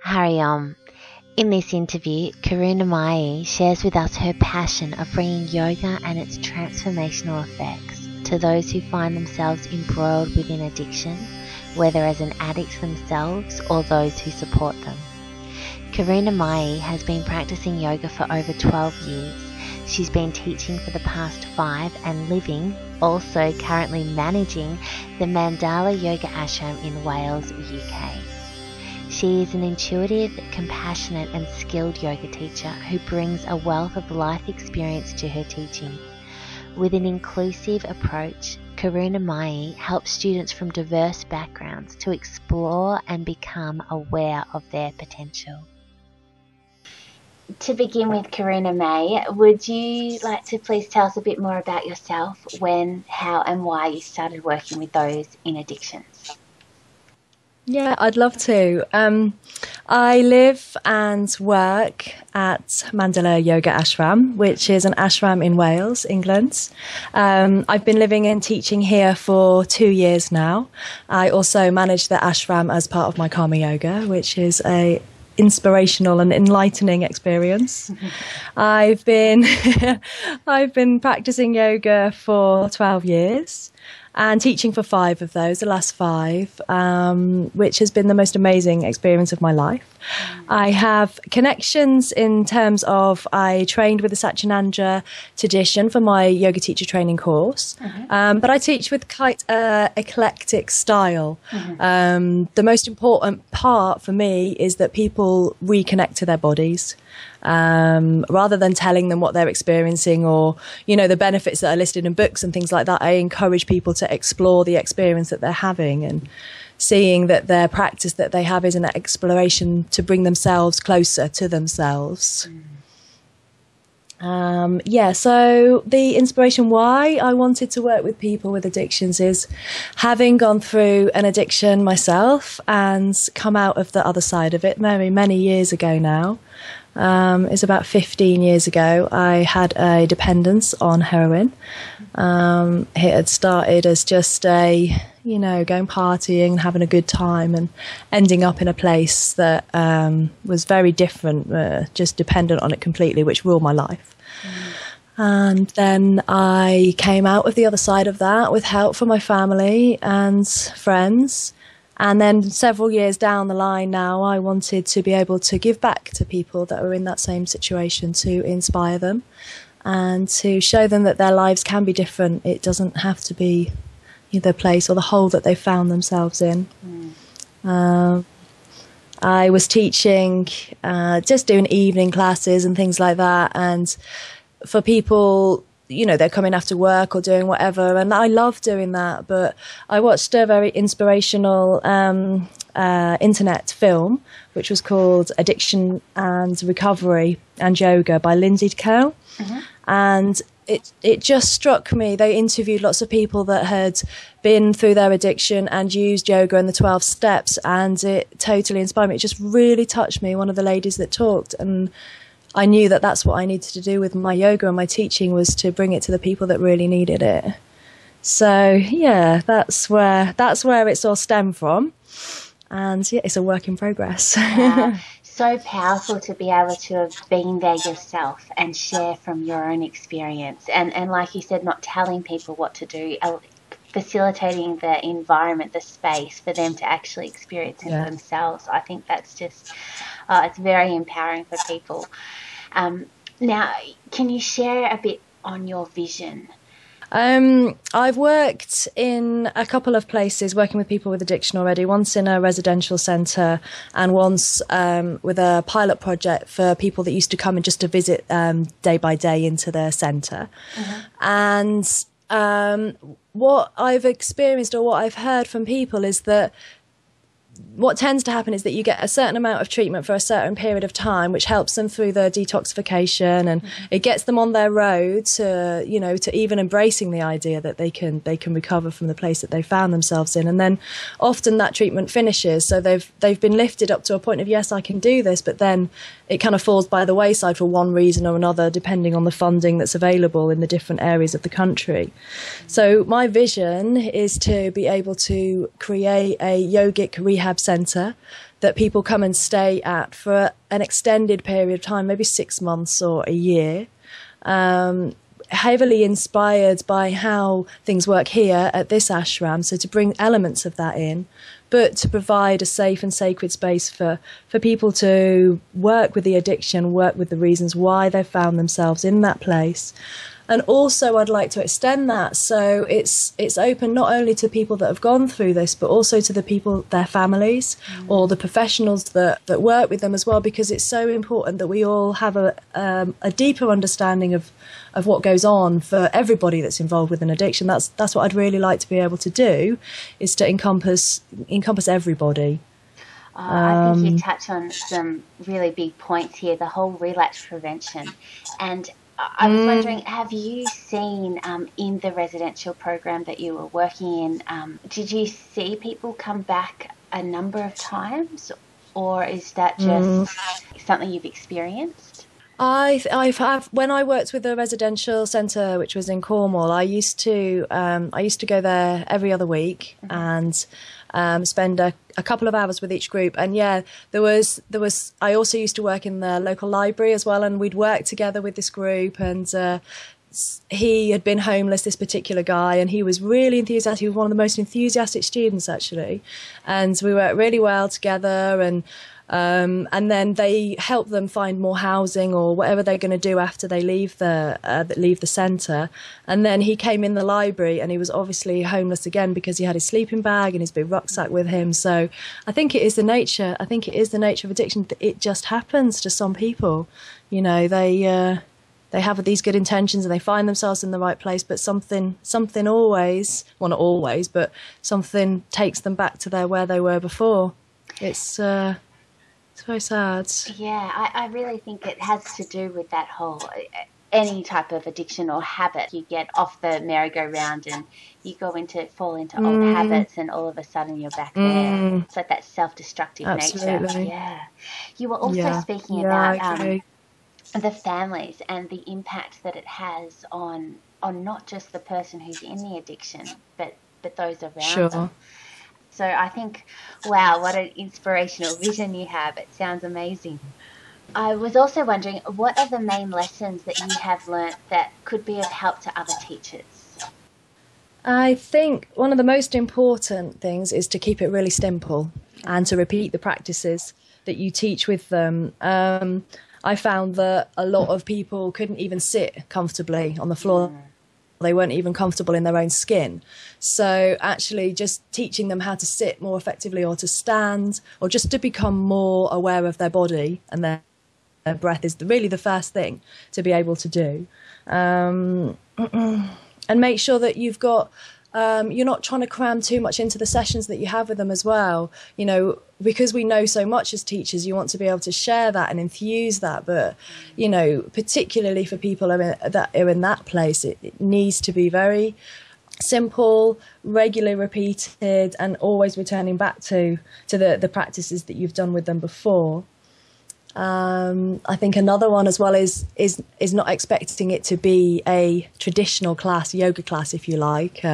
Hariom. In this interview, Karuna Mai shares with us her passion of bringing yoga and its transformational effects to those who find themselves embroiled within addiction, whether as an addict themselves or those who support them. Karuna Mai has been practicing yoga for over 12 years. She's been teaching for the past 5 and living, also currently managing, the Mandala Yoga Ashram in Wales, UK. She is an intuitive, compassionate and skilled yoga teacher who brings a wealth of life experience to her teaching. With an inclusive approach, Karuna Mai helps students from diverse backgrounds to explore and become aware of their potential. To begin with, Karuna Mai, would you like to please tell us a bit more about yourself, when, how and why you started working with those in addictions? Yeah, I'd love to. I live and work at Mandala Yoga Ashram, which is an ashram in Wales, England. I've been living and teaching here for 2 years now. I also manage the ashram as part of my Karma Yoga, which is a inspirational and enlightening experience. I've been practicing yoga for 12 years. And teaching for 5 of those, the last 5, which has been the most amazing experience of my life. I have connections in terms of I trained with the Satyananda tradition for my yoga teacher training course, but I teach with quite an eclectic style. The most important part for me is that people reconnect to their bodies. Rather than telling them what they're experiencing or, the benefits that are listed in books and things like that, I encourage people to explore the experience that they're having and seeing that their practice that they have is an exploration to bring themselves closer to themselves. So the inspiration why I wanted to work with people with addictions is having gone through an addiction myself and come out of the other side of it many years ago now. It's about 15 years ago. I had a dependence on heroin. It had started as just going partying, having a good time and ending up in a place that was very different, just dependent on it completely, which ruled my life. And then I came out of the other side of that with help from my family and friends. And then several years down the line now, I wanted to be able to give back to people that are in that same situation, to inspire them and to show them that their lives can be different. It doesn't have to be the place or the hole that they found themselves in. I was teaching, just doing evening classes and things like that. And for people, they're coming after work or doing whatever, and I love doing that. But I watched a very inspirational internet film, which was called Addiction and Recovery and Yoga by Lindsay Curl. And it just struck me. They interviewed lots of people that had been through their addiction and used yoga and the 12 steps, and it totally inspired me. It just really touched me, one of the ladies that talked, and I knew that that's what I needed to do with my yoga and my teaching, was to bring it to the people that really needed it. So yeah, that's where it's all stemmed from, and yeah, it's a work in progress. Wow. So powerful to be able to have been there yourself and share from your own experience, and like you said, not telling people what to do, facilitating the environment, the space for them to actually experience it themselves. I think that's just it's very empowering for people. Now, can you share a bit on your vision? I've worked in a couple of places working with people with addiction already, once in a residential centre and once with a pilot project for people that used to come and just to visit day by day into the centre. And what I've experienced or what I've heard from people is that what tends to happen is that you get a certain amount of treatment for a certain period of time, which helps them through the detoxification, and it gets them on their road to, to even embracing the idea that they can recover from the place that they found themselves in. And then often that treatment finishes, so they've been lifted up to a point of, yes, I can do this, but then it kind of falls by the wayside for one reason or another, depending on the funding that's available in the different areas of the country. So my vision is to be able to create a yogic rehab rehab centre that people come and stay at for an extended period of time, maybe 6 months or a year. Heavily inspired by how things work here at this ashram, so to bring elements of that in, but to provide a safe and sacred space for people to work with the addiction, work with the reasons why they found themselves in that place. And also I'd like to extend that so it's open not only to people that have gone through this, but also to the people, their families, or the professionals that work with them as well, because it's so important that we all have a deeper understanding of what goes on for everybody that's involved with an addiction. That's what I'd really like to be able to do, is to encompass everybody. I think you touch on some really big points here, the whole relapse prevention. And I was wondering, have you seen in the residential program that you were working in, did you see people come back a number of times, or is that just something you've experienced? I've when I worked with a residential centre which was in Cornwall, I used to go there every other week and spend a couple of hours with each group. And yeah, there was I also used to work in the local library as well, and we'd work together with this group. And he had been homeless, this particular guy, and he was really enthusiastic. He was one of the most enthusiastic students, actually, and we worked really well together. And then they help them find more housing or whatever they're going to do after they leave the centre. And then he came in the library, and he was obviously homeless again because he had his sleeping bag and his big rucksack with him. So I think it is the nature. I think it is the nature of addiction. It just happens to some people. You know, they have these good intentions and they find themselves in the right place, but something always, well, not always, but something takes them back to where they were before. It's very sad. Yeah, I really think it has to do with that whole, any type of addiction or habit. You get off the merry-go-round and you fall into old habits, and all of a sudden you're back there. It's like that self-destructive nature. Yeah. You were also speaking about the families and the impact that it has on not just the person who's in the addiction, but those around them. So I think, wow, what an inspirational vision you have. It sounds amazing. I was also wondering, what are the main lessons that you have learnt that could be of help to other teachers? I think one of the most important things is to keep it really simple and to repeat the practices that you teach with them. I found that a lot of people couldn't even sit comfortably on the floor. They weren't even comfortable in their own skin. So actually just teaching them how to sit more effectively, or to stand, or just to become more aware of their body and their breath is really the first thing to be able to do. And make sure that you've got, you're not trying to cram too much into the sessions that you have with them as well. You know, because we know so much as teachers, you want to be able to share that and infuse that. But, you know, particularly for people that are in that place, it needs to be very simple, regularly repeated, and always returning back to the practices that you've done with them before. I think another one as well is not expecting it to be a traditional class, yoga class, if you like.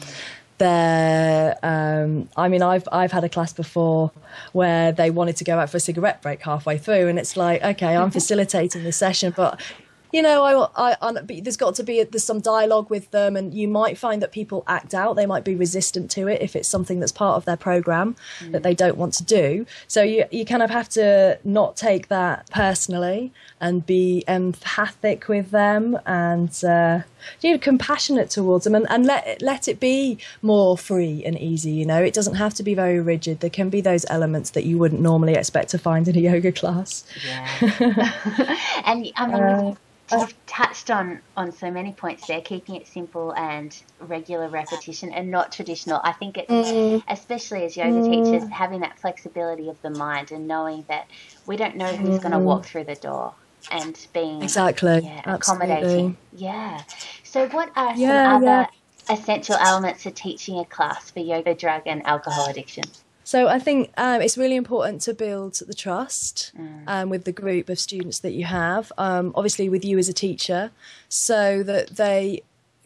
I mean, I've had a class before where they wanted to go out for a cigarette break halfway through, and it's like, okay, I'm facilitating the session, but you know, there's got to be there's some dialogue with them, and you might find that people act out. They might be resistant to it if it's something that's part of their program that they don't want to do. So you kind of have to not take that personally and be empathic with them, and compassionate towards them, and let it be more free and easy. You know, it doesn't have to be very rigid. There can be those elements that you wouldn't normally expect to find in a yoga class. Yeah. And I mean, you've touched on so many points there, keeping it simple and regular repetition and not traditional. I think it's, especially as yoga teachers, having that flexibility of the mind and knowing that we don't know who's going to walk through the door, and being accommodating. Yeah. So what are some other essential elements to teaching a class for yoga, drug and alcohol addiction? So I think it's really important to build the trust with the group of students that you have, obviously with you as a teacher, so that they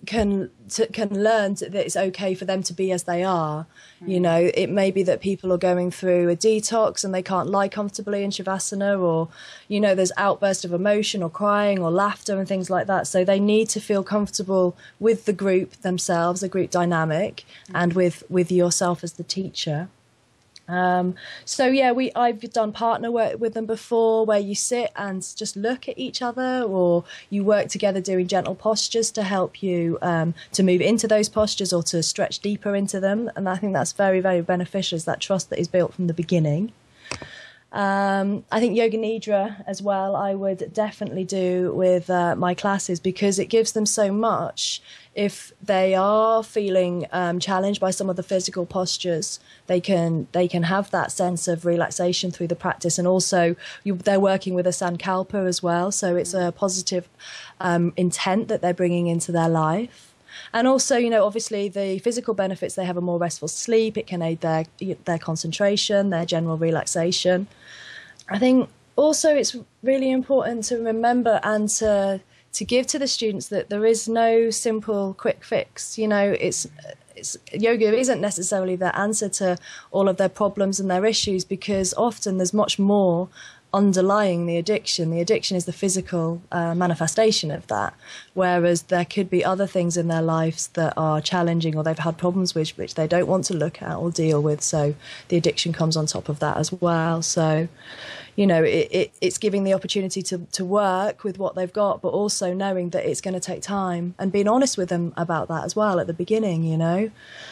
can learn that it's okay for them to be as they are. You know, it may be that people are going through a detox and they can't lie comfortably in Shavasana, or, you know, there's outbursts of emotion or crying or laughter and things like that. So they need to feel comfortable with the group themselves, the group dynamic, and with yourself as the teacher. So yeah, I've done partner work with them before, where you sit and just look at each other, or you work together doing gentle postures to help you to move into those postures or to stretch deeper into them. And I think that's very, very beneficial, is that trust that is built from the beginning. I think Yoga Nidra as well, I would definitely do with my classes, because it gives them so much. If they are feeling challenged by some of the physical postures, they can have that sense of relaxation through the practice. And also they're working with a Sankalpa as well, so it's a positive intent that they're bringing into their life. And also, you know, obviously the physical benefits, they have a more restful sleep. It can aid their concentration, their general relaxation. I think also it's really important to remember and to give to the students that there is no simple quick fix. You know, it's yoga isn't necessarily the answer to all of their problems and their issues, because often there's much more underlying the addiction. The addiction is the physical manifestation of that, whereas there could be other things in their lives that are challenging, or they've had problems which they don't want to look at or deal with, so the addiction comes on top of that as well. So, you know, it's giving the opportunity to work with what they've got, but also knowing that it's going to take time, and being honest with them about that as well at the beginning, you know.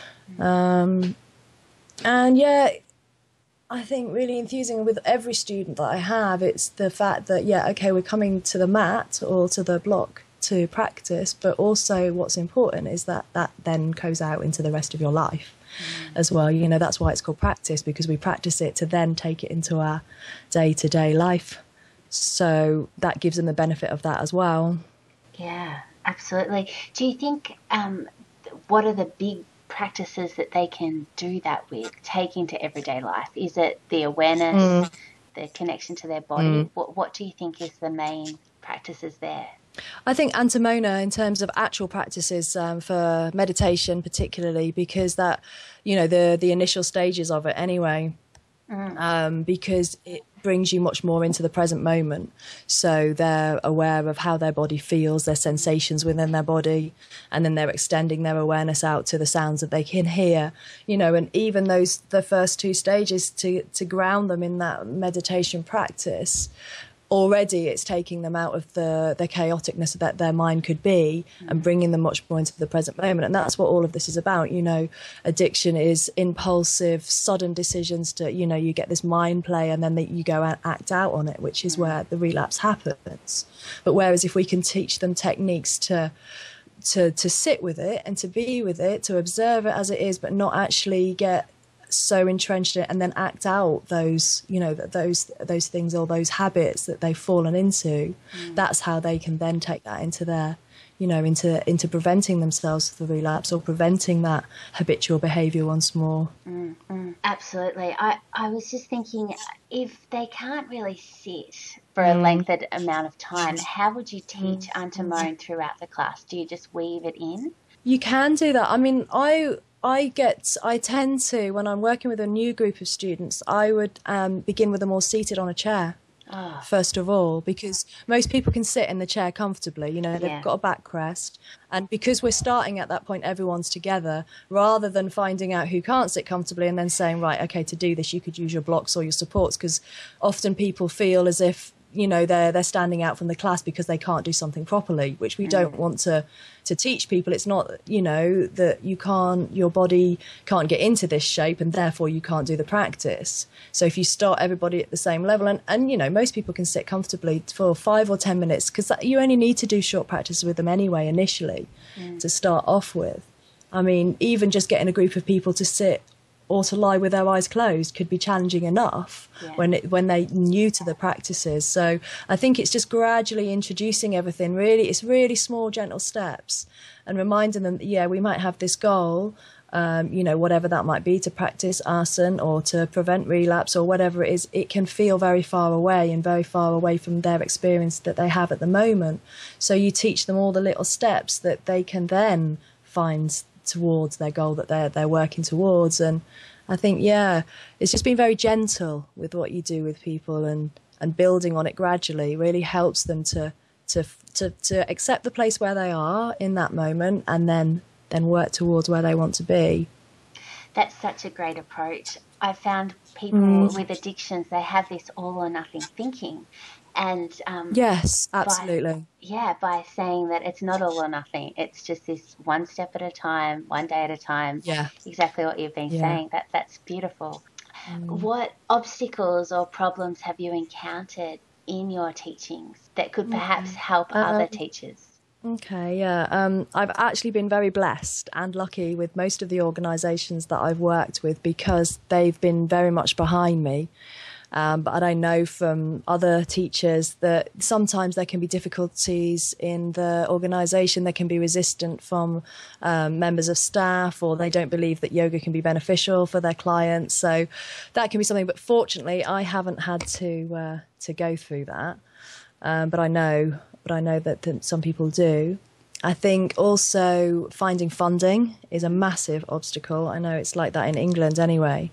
And yeah, I think really enthusing with every student that I have, it's the fact that, yeah, okay, we're coming to the mat or to the block to practice, but also what's important is that then goes out into the rest of your life as well. You know, that's why it's called practice, because we practice it to then take it into our day-to-day life. So that gives them the benefit of that as well. Yeah, absolutely. Do you think, what are the big practices that they can do that with, take into everyday life? Is it the awareness, the connection to their body? What do you think is the main practices there? I think Antamona, in terms of actual practices for meditation particularly, because that, you know, the initial stages of it anyway, because it brings you much more into the present moment. So they're aware of how their body feels, their sensations within their body, and then they're extending their awareness out to the sounds that they can hear, you know. And even the first two stages, to ground them in that meditation practice, already it's taking them out of the chaoticness that their mind could be and bringing them much more into the present moment. And that's what all of this is about. You know, addiction is impulsive, sudden decisions to, you know, you get this mind play and then you go and act out on it, which is where the relapse happens. But whereas if we can teach them techniques to sit with it and to be with it, to observe it as it is, but not actually get so entrenched in it and then act out those, you know, those things or those habits that they've fallen into, that's how they can then take that into their, you know, into preventing themselves of the relapse or preventing that habitual behaviour once more. Absolutely. I was just thinking, if they can't really sit for a lengthened amount of time, how would you teach Antamona throughout the class? Do you just weave it in? You can do that. I mean, I tend to, when I'm working with a new group of students, I would begin with them all seated on a chair, first of all, because most people can sit in the chair comfortably, you know, they've got a backrest. And because we're starting at that point, everyone's together, rather than finding out who can't sit comfortably and then saying, right, okay, to do this, you could use your blocks or your supports, because often people feel as if, you know, they're standing out from the class because they can't do something properly, which we don't want to teach people. It's not, you know, that your body can't get into this shape and therefore you can't do the practice. So if you start everybody at the same level, and you know, most people can sit comfortably for 5 or 10 minutes, because you only need to do short practice with them anyway initially to start off with. I mean, even just getting a group of people to sit or to lie with their eyes closed could be challenging enough when they're new to the practices. So I think it's just gradually introducing everything. Really, it's really small, gentle steps, and reminding them that, we might have this goal, whatever that might be, to practice asana or to prevent relapse or whatever it is, it can feel very far away and very far away from their experience that they have at the moment. So you teach them all the little steps that they can then find towards their goal that they're working towards. And I think, it's just been very gentle with what you do with people, and building on it gradually really helps them to accept the place where they are in that moment, and then work towards where they want to be. That's such a great approach. I've found people with addictions, they have this all or nothing thinking. And yes, absolutely. By saying that it's not all or nothing. It's just this one step at a time, one day at a time. Yeah. Exactly what you've been saying. That's beautiful. What obstacles or problems have you encountered in your teachings that could perhaps help other teachers? Okay, I've actually been very blessed and lucky with most of the organisations that I've worked with, because they've been very much behind me. But I know from other teachers that sometimes there can be difficulties in the organisation. There can be resistance from members of staff, or they don't believe that yoga can be beneficial for their clients. So that can be something. But fortunately, I haven't had to go through that. But I know that some people do. I think also finding funding is a massive obstacle. I know it's like that in England anyway.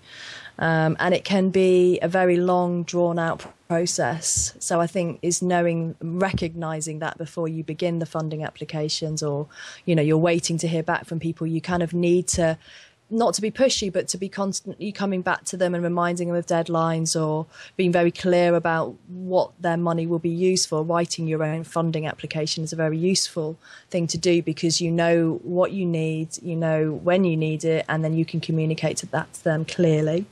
And it can be a very long, drawn-out process. So I think is recognising that before you begin the funding applications, or, you're waiting to hear back from people. You kind of need to, not to be pushy, but to be constantly coming back to them and reminding them of deadlines, or being very clear about what their money will be used for. Writing your own funding application is a very useful thing to do, because you know what you need, you know when you need it, and then you can communicate that to them clearly.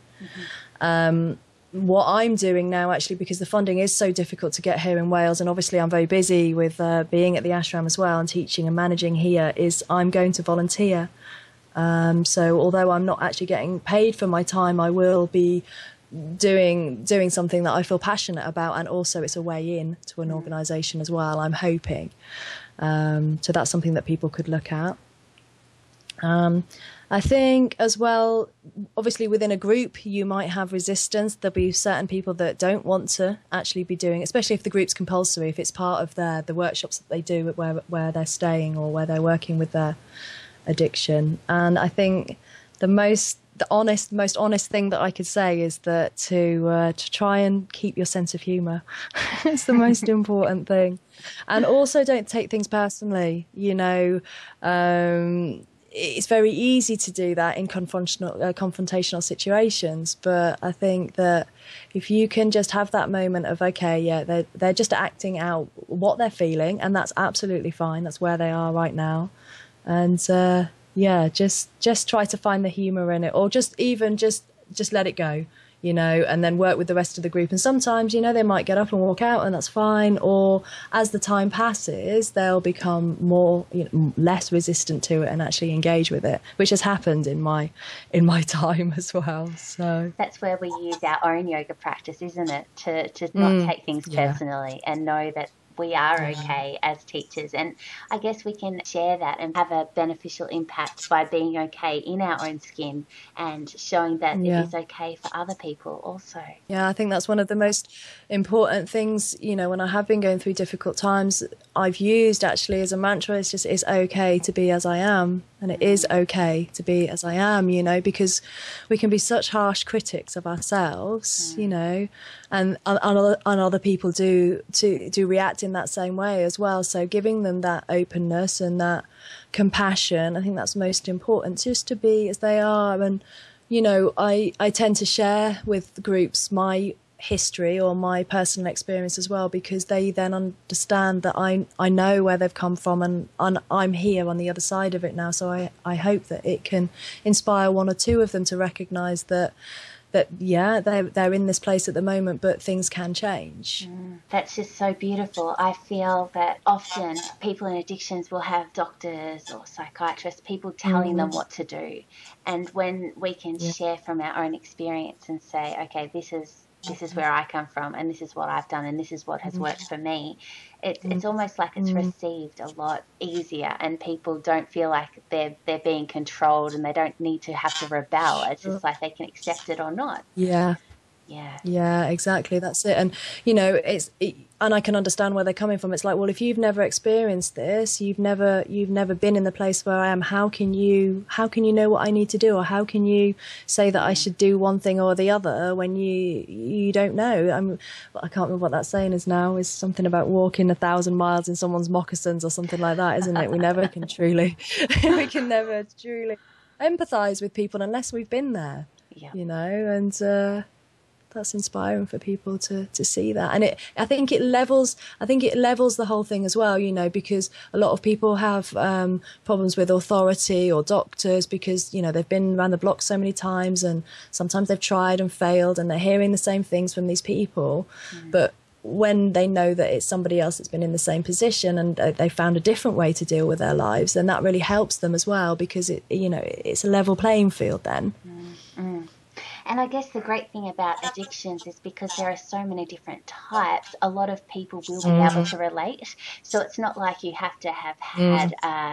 What I'm doing now, actually, because the funding is so difficult to get here in Wales, and obviously I'm very busy with being at the ashram as well and teaching and managing here, is I'm going to volunteer. So although I'm not actually getting paid for my time, I will be doing something that I feel passionate about, and also it's a way in to an organisation as well, I'm hoping. So that's something that people could look at. I think as well, obviously within a group, you might have resistance. There'll be certain people that don't want to actually be doing, especially if the group's compulsory, if it's part of the workshops that they do where they're staying or where they're working with their addiction. And I think the most honest thing that I could say is that to try and keep your sense of humour. It's the most important thing. And also don't take things personally, it's very easy to do that in confrontational situations, but I think that if you can just have that moment of, okay, they're just acting out what they're feeling, and that's absolutely fine. That's where they are right now. And just try to find the humour in it, or just let it go, and then work with the rest of the group. And sometimes, they might get up and walk out, and that's fine. Or as the time passes, they'll become more, less resistant to it and actually engage with it, which has happened in my time as well. So that's where we use our own yoga practice, isn't it? To not take things personally and know that we are okay as teachers. And I guess we can share that and have a beneficial impact by being okay in our own skin and showing that it is okay for other people also. Yeah, I think that's one of the most important things, when I have been going through difficult times, I've used actually as a mantra, it's okay to be as I am. And it is okay to be as I am, because we can be such harsh critics of ourselves, and other people do react in that same way as well. So giving them that openness and that compassion, I think that's most important, just to be as they are. And, I tend to share with groups my history or my personal experience as well, because they then understand that I know where they've come from, and I'm here on the other side of it now. So I hope that it can inspire one or two of them to recognise that they're in this place at the moment, but things can change. That's just so beautiful. I feel that often people in addictions will have doctors or psychiatrists, people telling them what to do. And when we can share from our own experience and say, okay, this is this is where I come from, and this is what I've done, and this is what has worked for me. It's almost like it's received a lot easier, and people don't feel like they're being controlled, and they don't need to have to rebel. It's just like they can accept it or not. Yeah, exactly. That's it. And and I can understand where they're coming from. It's like, well, if you've never experienced this, you've never been in the place where I am, how can you know what I need to do, or how can you say that I should do one thing or the other when you don't know? I can't remember what that saying is now. It's something about walking 1,000 miles in someone's moccasins or something like that, isn't it? We never can truly empathize with people unless we've been there. And that's inspiring for people to see that. And I think it levels the whole thing as well, because a lot of people have problems with authority or doctors because, they've been around the block so many times, and sometimes they've tried and failed, and they're hearing the same things from these people. But when they know that it's somebody else that's been in the same position and they found a different way to deal with their lives, then that really helps them as well, because it's a level playing field then. And I guess the great thing about addictions is because there are so many different types, a lot of people will be able to relate. So it's not like you have to have had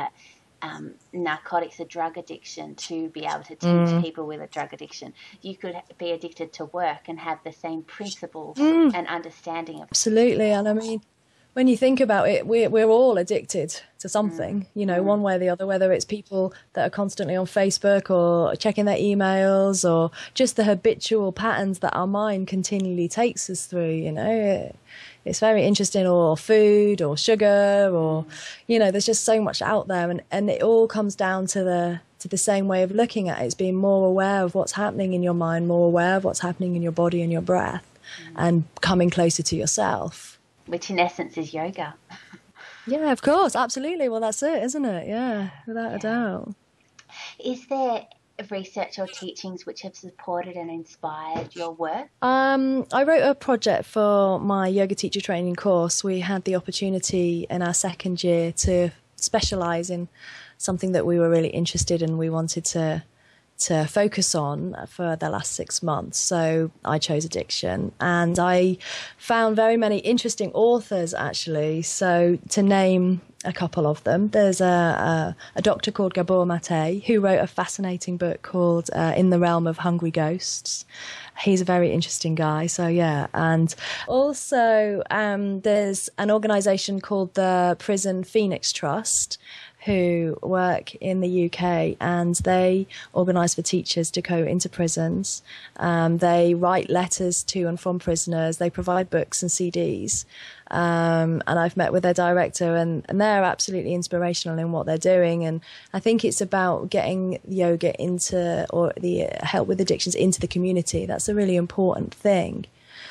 narcotics or drug addiction to be able to teach people with a drug addiction. You could be addicted to work and have the same principles and understanding of. Absolutely. And I mean, when you think about it, we're all addicted to something, one way or the other, whether it's people that are constantly on Facebook or checking their emails, or just the habitual patterns that our mind continually takes us through, It's very interesting, or food or sugar, or, there's just so much out there. And it all comes down to the same way of looking at it. It's being more aware of what's happening in your mind, more aware of what's happening in your body and your breath, and coming closer to yourself. Which in essence is yoga. Yeah, of course, absolutely. Well, that's it, isn't it? Yeah, without a doubt. Is there research or teachings which have supported and inspired your work? I wrote a project for my yoga teacher training course. We had the opportunity in our second year to specialise in something that we were really interested in. We wanted to focus on for the last 6 months. So I chose addiction, and I found very many interesting authors, actually. So to name a couple of them, there's a doctor called Gabor Mate, who wrote a fascinating book called In the Realm of Hungry Ghosts. He's a very interesting guy. So yeah. And also there's an organisation called the Prison Phoenix Trust, who work in the UK, and they organise for teachers to go into prisons. They write letters to and from prisoners. They provide books and CDs. And I've met with their director, and they're absolutely inspirational in what they're doing. And I think it's about getting yoga into, or the help with addictions into the community. That's a really important thing,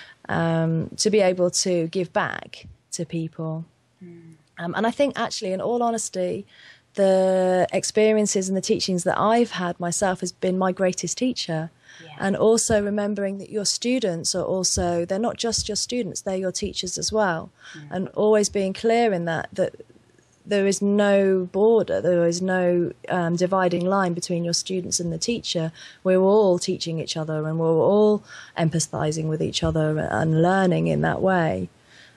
to be able to give back to people. And I think, actually, in all honesty, the experiences and the teachings that I've had myself has been my greatest teacher. Yeah. And also remembering that your students are also, they're not just your students, they're your teachers as well. And always being clear in that there is no border, there is no dividing line between your students and the teacher. We're all teaching each other, and we're all empathizing with each other and learning in that way.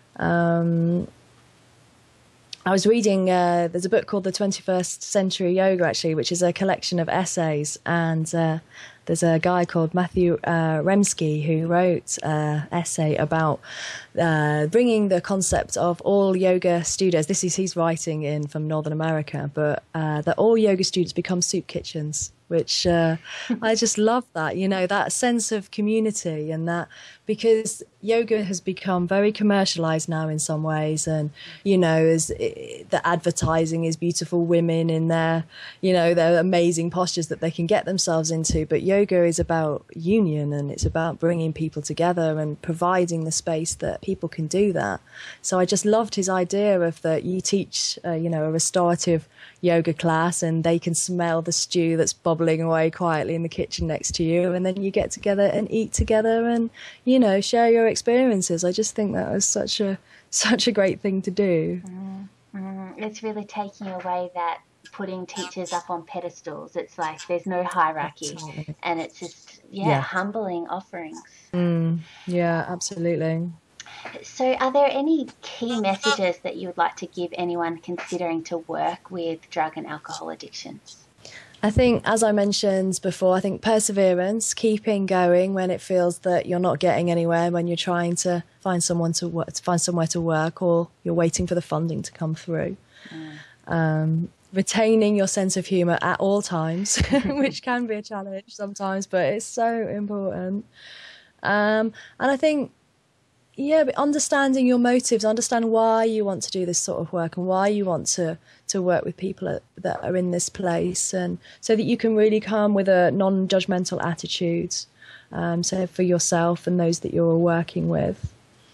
I was reading, there's a book called The 21st Century Yoga, actually, which is a collection of essays. And there's a guy called Matthew Remski who wrote an essay about bringing the concept of all yoga studios. He's writing in from Northern America, but that all yoga students become soup kitchens, which I just love that, that sense of community, and that because yoga has become very commercialized now in some ways, and as the advertising is beautiful women in their their amazing postures that they can get themselves into, but yoga is about union, and it's about bringing people together and providing the space that people can do that. So I just loved his idea of that you teach a restorative yoga class, and they can smell the stew that's bubbling away quietly in the kitchen next to you, and then you get together and eat together and share your experiences. I just think that was such a great thing to do. It's really taking away that putting teachers up on pedestals. It's like there's no hierarchy. Absolutely. And it's just yeah, humbling offerings. Yeah, absolutely. So are there any key messages that you would like to give anyone considering to work with drug and alcohol addictions? I think, as I mentioned before, I think perseverance, keeping going when it feels that you're not getting anywhere, when you're trying to find someone to work, find somewhere to work, or you're waiting for the funding to come through. Retaining your sense of humour at all times, which can be a challenge sometimes, but it's so important. And I think, but understanding your motives, understand why you want to do this sort of work and why you want to work with people that are in this place, and so that you can really come with a non-judgmental attitude, so for yourself and those that you're working with.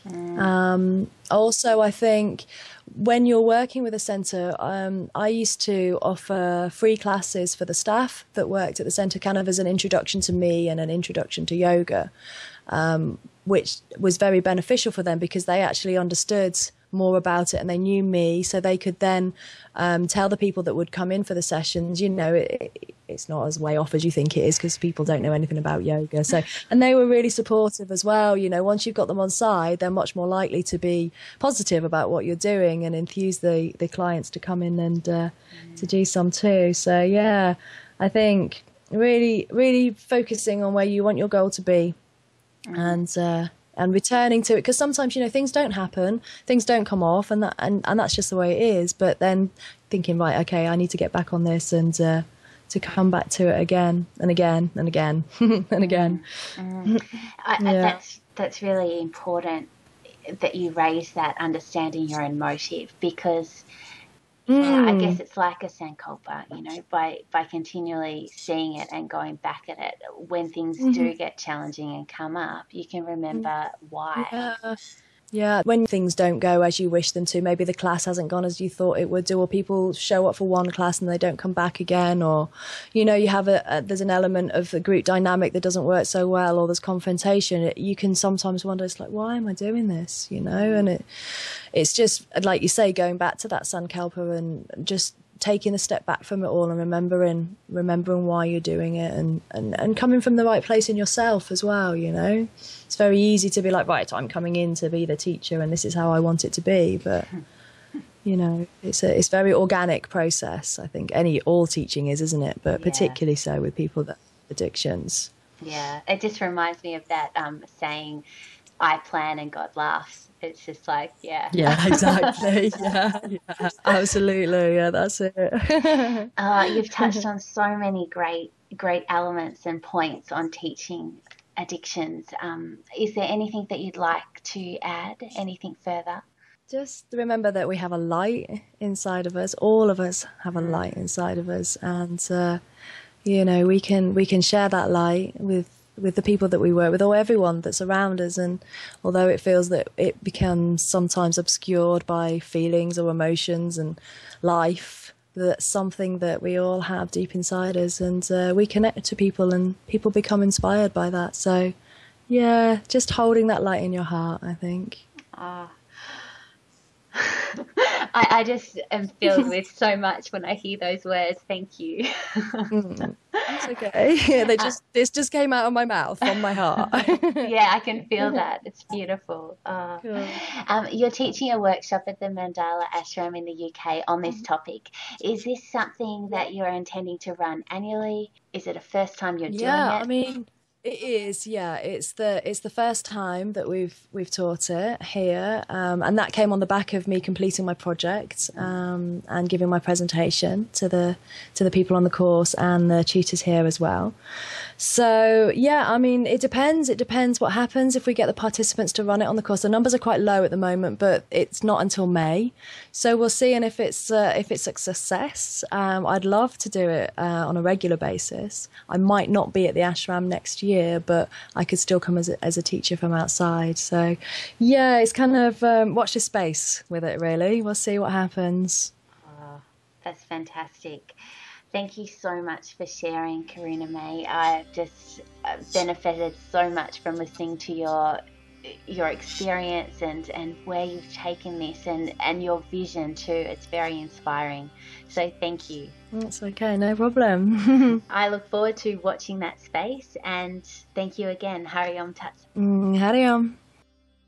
Also, I think when you're working with a centre, I used to offer free classes for the staff that worked at the centre, kind of as an introduction to me and an introduction to yoga, which was very beneficial for them because they actually understood more about it and they knew me, so they could then tell the people that would come in for the sessions, it's not as way off as you think it is because people don't know anything about yoga. So, and they were really supportive as well. Once you've got them on side, they're much more likely to be positive about what you're doing and enthuse the clients to come in and to do some too. So yeah, I think really, really focusing on where you want your goal to be. And returning to it, because sometimes things don't happen, things don't come off, and that's just the way it is. But then thinking, right, okay, I need to get back on this and to come back to it again and again and again and again. That's really important that you raise that, understanding your own motive, because I guess it's like a sankalpa, by continually seeing it and going back at it. When things do get challenging and come up, you can remember why. Yeah, when things don't go as you wish them to, maybe the class hasn't gone as you thought it would do, or people show up for one class and they don't come back again, or, you have there's an element of the group dynamic that doesn't work so well, or there's confrontation. You can sometimes wonder, it's like, why am I doing this? And it's just, like you say, going back to that sankalpa and just taking a step back from it all and remembering why you're doing it, and coming from the right place in yourself as well. It's very easy to be like, right, I'm coming in to be the teacher and this is how I want it to be, but it's a very organic process. I think all teaching isn't it? But particularly so with people that have addictions. Yeah, it just reminds me of that saying, I plan and God laughs. It's just like, yeah, exactly. yeah, absolutely. Yeah, that's it. You've touched on so many great elements and points on teaching addictions. Is there anything that you'd like to add? Anything further? Just remember that we have a light inside of us. All of us have a light inside of us, and we can share that light with the people that we work with, or everyone that's around us. And although it feels that it becomes sometimes obscured by feelings or emotions and life, that's something that we all have deep inside us, and we connect to people and people become inspired by that. So yeah, just holding that light in your heart, I think. I just am filled with so much when I hear those words. Thank you. That's okay. Yeah, this just came out of my mouth, from my heart. Yeah, I can feel that. It's beautiful. Cool. You're teaching a workshop at the Mandala Ashram in the UK on this topic. Is this something that you're intending to run annually? Is it a first time you're doing it? Yeah, I mean, it is, yeah. It's the first time that we've taught it here, and that came on the back of me completing my project and giving my presentation to the people on the course and the tutors here as well. So yeah, I mean, it depends. It depends what happens if we get the participants to run it on the course. The numbers are quite low at the moment, but it's not until May, so we'll see. And if it's a success, I'd love to do it on a regular basis. I might not be at the ashram next year, but I could still come as a teacher from outside. So yeah, it's kind of watch this space with it, really. We'll see what happens. Oh, that's fantastic. Thank you so much for sharing, Karuna May. I've just benefited so much from listening to your your experience and where you've taken this and your vision too. It's very inspiring. So thank you. That's okay, no problem. I look forward to watching that space, and thank you again. Hariom Tat. Hariom.